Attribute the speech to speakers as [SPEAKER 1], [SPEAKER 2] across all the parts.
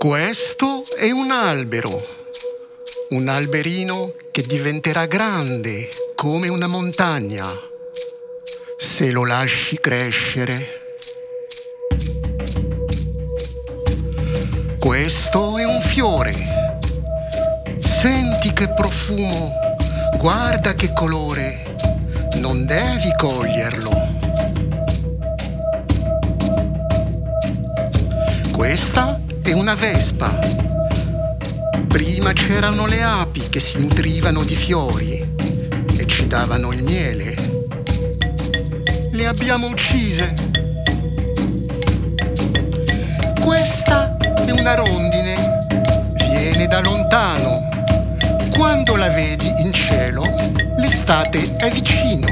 [SPEAKER 1] Questo è un alberino che diventerà grande come una montagna se lo lasci crescere. Questo è un fiore, senti che profumo, guarda che colore, non devi coglierlo. Questa è una vespa. Prima c'erano le api che si nutrivano di fiori e ci davano il miele. Le abbiamo uccise. Questa è una rondine, viene da lontano. Quando la vedi in cielo, l'estate è vicino.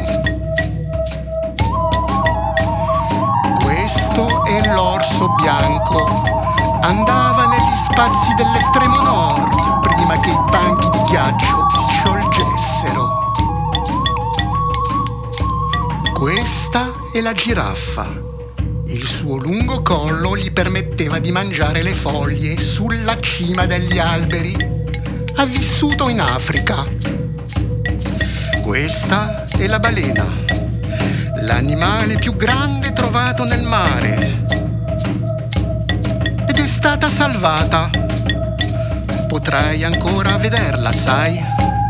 [SPEAKER 1] Questo è l'orso bianco, andava negli spazi dell'estremo nord prima che i banchi di ghiaccio si sciolgessero. Questa è la giraffa. Il suo lungo collo gli permetteva di mangiare le foglie sulla cima degli alberi. Ha vissuto in Africa. Questa è la balena, l'animale più grande trovato nel mare. Ed è stata salvata. Potrai ancora vederla, sai?